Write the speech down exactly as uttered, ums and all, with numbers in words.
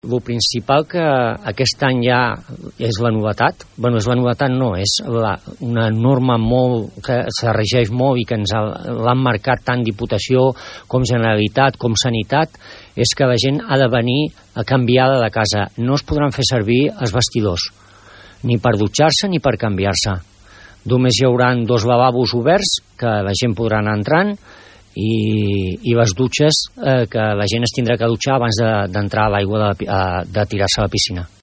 El principal que aquest any ja és la novetat, bueno, és la novetat no, és la, una norma molt, que se regeix molt i que ens l'han marcat tant Diputació com Generalitat com Sanitat, és que la gent ha de venir a canviar de casa. No es podran fer servir els vestidors, ni per dutxar-se ni per canviar-se. Només hi haurà dos lavabos oberts que la gent podrà anar entrant i, i les dutxes eh, que la gent es tindrà que dutxar abans d'entrar de, a l'aigua de, de tirar-se a la piscina.